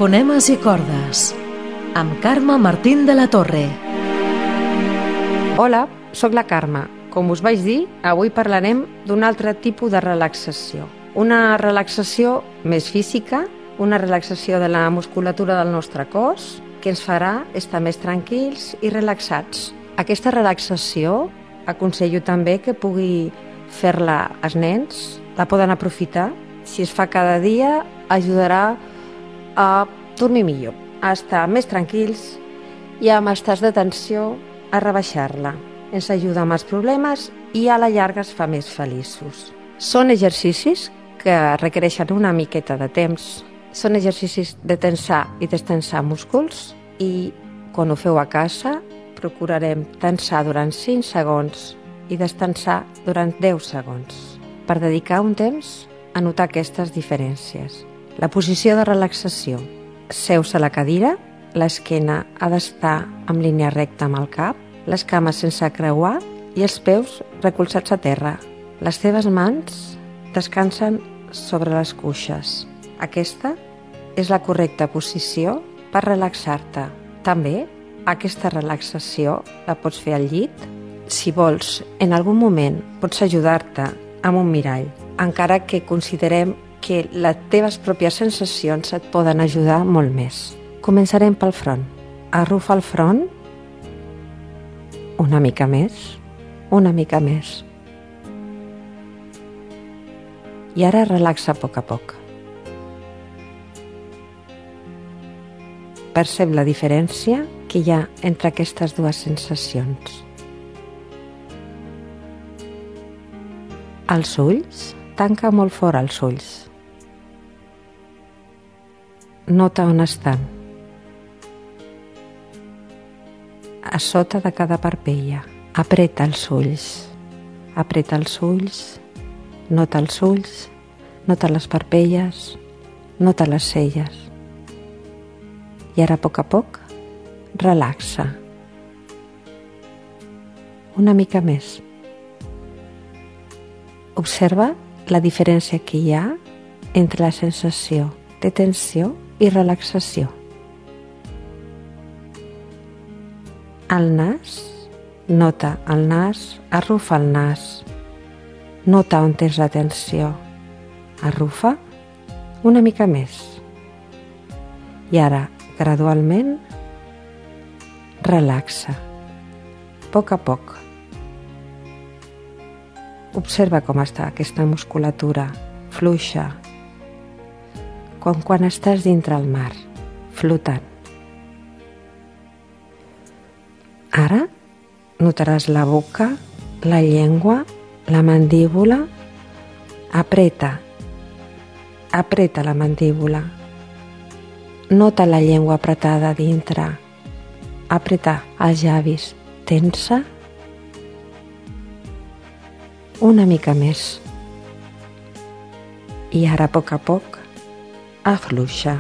Fonemes i cordes, amb Carme Martín de la Torre. Hola, sóc la Carme. Com us vaig dir, avui parlarem d'un altre tipus de relaxació. Una relaxació més física, una relaxació de la musculatura del nostre cos, que ens farà estar més tranquils i relaxats. Aquesta relaxació aconsello també que pugui fer-la els nens, la poden aprofitar. Si es fa cada dia, ajudarà a dormir millor, a estar més tranquils i amb estats de tensió a rebaixar-la. Ens ajuda amb els problemes i a la llarga es fa més feliços. Són exercicis que requereixen una miqueta de temps. Són exercicis de tensar i destensar músculs i quan ho feu a casa procurarem tensar durant 5 segons i destensar durant 10 segons per dedicar un temps a notar aquestes diferències. La posició de relaxació. Seus a la cadira, l'esquena ha d'estar en línia recta amb el cap, les cames sense creuar i els peus recolzats a terra. Les teves mans descansen sobre les cuixes. Aquesta és la correcta posició per relaxar-te. També aquesta relaxació la pots fer al llit. Si vols, en algun moment pots ajudar-te amb un mirall, encara que considerem que les teves pròpies sensacions et poden ajudar molt més. Començarem pel front. Arrufa el front una mica més, una mica més. I ara relaxa a poc a poc. Percep la diferència que hi ha entre aquestes dues sensacions. Els ulls, tanca molt fort els ulls. Nota on estan. A sota de cada parpella. Apreta els ulls. Apreta els ulls. Nota els ulls. Nota les parpelles. Nota les celles. I ara, a poc, relaxa. Una mica més. Observa la diferència que hi ha entre la sensació de tensió i relaxació. El nas, nota el nas, arrufa el nas. Nota on tens la tensió. Arrufa una mica més. I ara, gradualment, relaxa. A poc. Observa com està aquesta musculatura fluixa, com quan estàs dintre el mar, flotant. Ara notaràs la boca, la llengua, la mandíbula. Apreta la mandíbula. Nota la llengua apretada dintre. Apreta els llavis. Tensa. Una mica més. I ara, a poc, afluixa.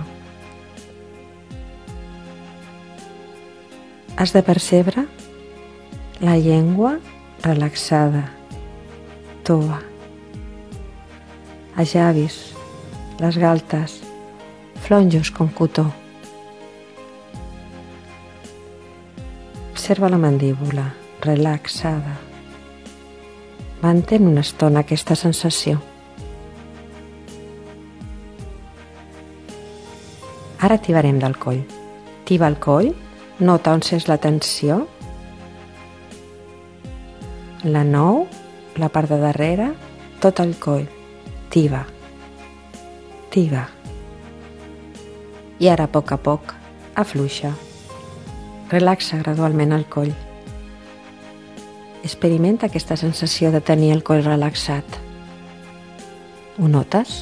Has de percebre la llengua relaxada, tova, els llavis, les galtes, flonjos com cotó. Observa la mandíbula, relaxada. Mantén una estona aquesta sensació. Ara tibarem del coll. Tiba el coll, nota on sents la tensió. La nou, la part de darrere, tot el coll. Tiba. I ara, a poc, afluixa. Relaxa gradualment el coll. Experimenta aquesta sensació de tenir el coll relaxat. Ho notes?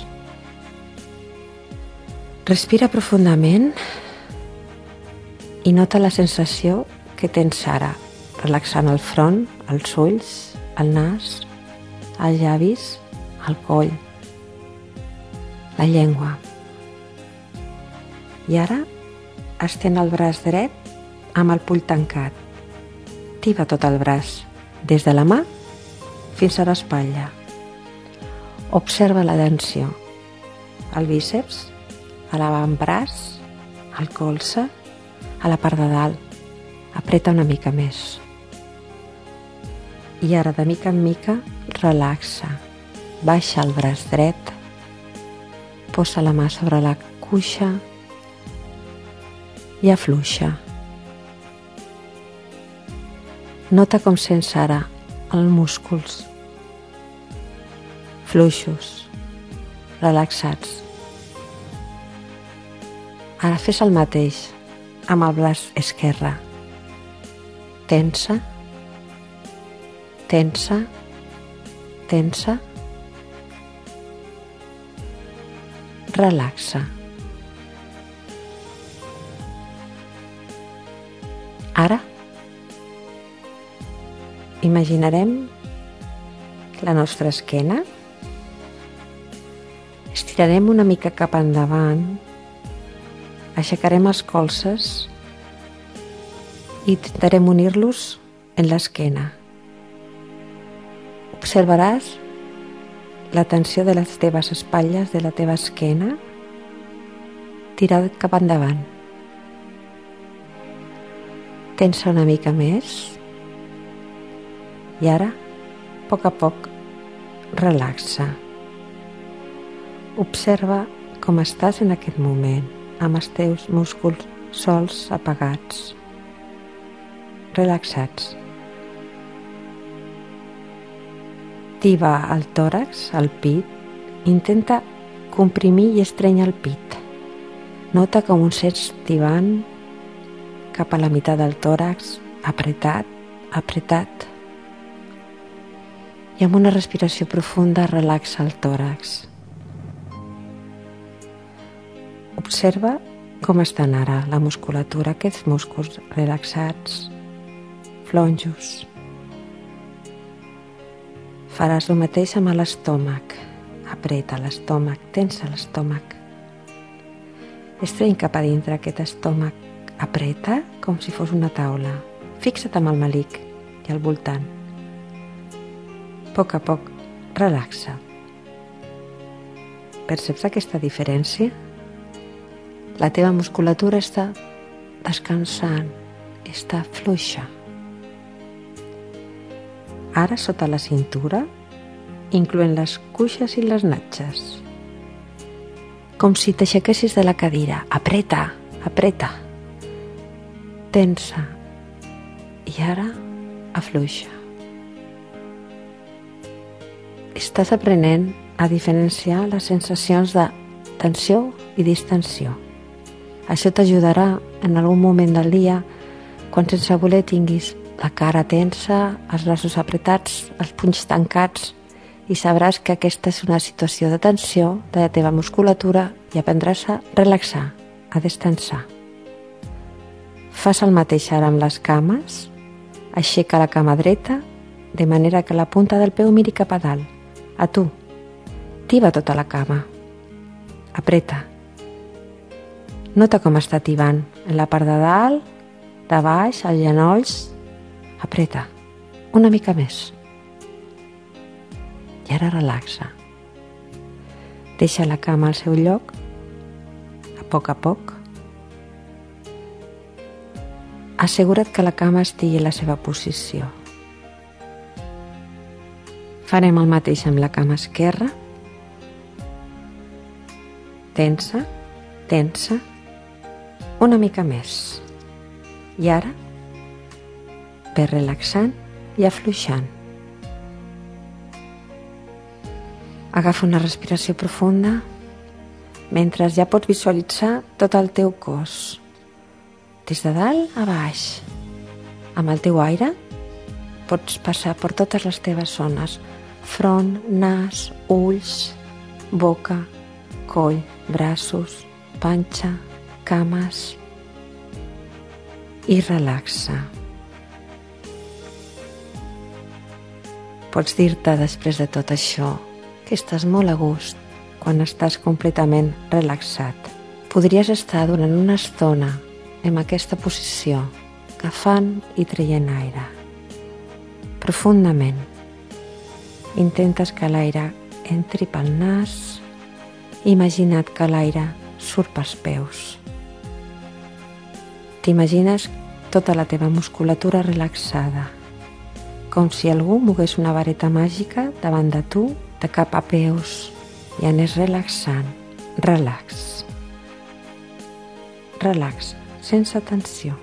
Respira profundament i nota la sensació que tens ara, relaxant el front, els ulls, el nas, els llavis, el coll, la llengua. I ara estén el braç dret amb el puny tancat. Tiba tot el braç, des de la mà fins a l'espatlla. Observa la tensió, el bíceps, a l'avantbraç, el colze, a la part de dalt. Apreta una mica més. I ara, de mica en mica, relaxa. Baixa el braç dret, posa la mà sobre la cuixa i afluixa. Nota com sents ara els músculs fluixos, relaxats. Ara fes el mateix amb el braç esquerre. Tensa, tensa, tensa. Relaxa. Ara imaginarem la nostra esquena. Estirarem una mica cap endavant, aixecarem els colzes i intentarem unir-los en l'esquena. Observaràs la tensió de les teves espatlles, de la teva esquena, tirada cap endavant. Tensa una mica més i ara, a poc, relaxa. Observa com estàs en aquest moment, amb els teus músculs sols apagats, relaxats. Tiba el tòrax, el pit, intenta comprimir i estrènyer el pit. Nota com un sents tibant cap a la meitat del tòrax, apretat, apretat. I amb una respiració profunda relaxa el tòrax. Observa com estan ara la musculatura, aquests músculs relaxats, flonjos. Faràs el mateix amb l'estómac. Apreta l'estómac, tensa l'estómac. Estreny cap a dintre aquest estómac. Apreta com si fos una taula. Fixa't amb el melic i al voltant. A poc, relaxa. Perceps aquesta diferència? La teva musculatura està descansant, està fluixa. Ara, sota la cintura, incloent les cuixes i les natges. Com si t'aixequessis de la cadira. Apreta, apreta. Tensa. I ara, afluixa. Estàs aprenent a diferenciar les sensacions de tensió i distensió. Això t'ajudarà en algun moment del dia, quan sense voler tinguis la cara tensa, els braços apretats, els punys tancats, i sabràs que aquesta és una situació de tensió de la teva musculatura i aprendràs a relaxar, a descansar. Fas el mateix ara amb les cames. Aixeca la cama dreta de manera que la punta del peu miri cap a dalt, a tu. Tiba tota la cama. Apreta. Nota com està tibant en la part de dalt, de baix, als genolls. Apreta. Una mica més. I ara relaxa. Deixa la cama al seu lloc, a poc. Assegura't que la cama estigui en la seva posició. Farem el mateix amb la cama esquerra. Tensa, tensa, una mica més. I ara, ve relaxant i afluixant. Agafa una respiració profunda mentre ja pots visualitzar tot el teu cos, des de dalt a baix. Amb el teu aire pots passar per totes les teves zones: front, nas, ulls, boca, coll, braços, panxa, cames, i relaxa. Pots dir-te després de tot això que estàs molt a gust quan estàs completament relaxat. Podries estar durant una estona en aquesta posició, agafant i traient aire. Profundament. Intentes que l'aire entri pel nas. Imagina't que l'aire surt pels peus. T'imagines tota la teva musculatura relaxada, com si algú mogués una vareta màgica davant de tu de cap a peus i anés relaxant. Relax. Relax, sense tensió.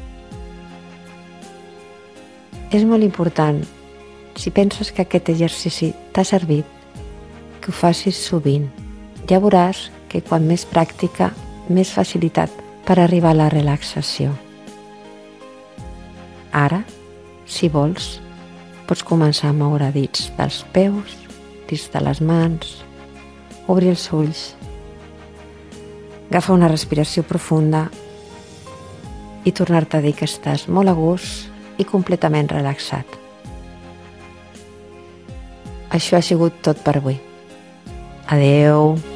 És molt important, si penses que aquest exercici t'ha servit, que ho facis sovint. Ja veuràs que quan més pràctica, més facilitat per arribar a la relaxació. Ara, si vols, pots començar a moure dits dels peus, dits de les mans, obrir els ulls, agafa una respiració profunda i tornar-te a dir que estàs molt a gust i completament relaxat. Això ha sigut tot per avui. Adeu!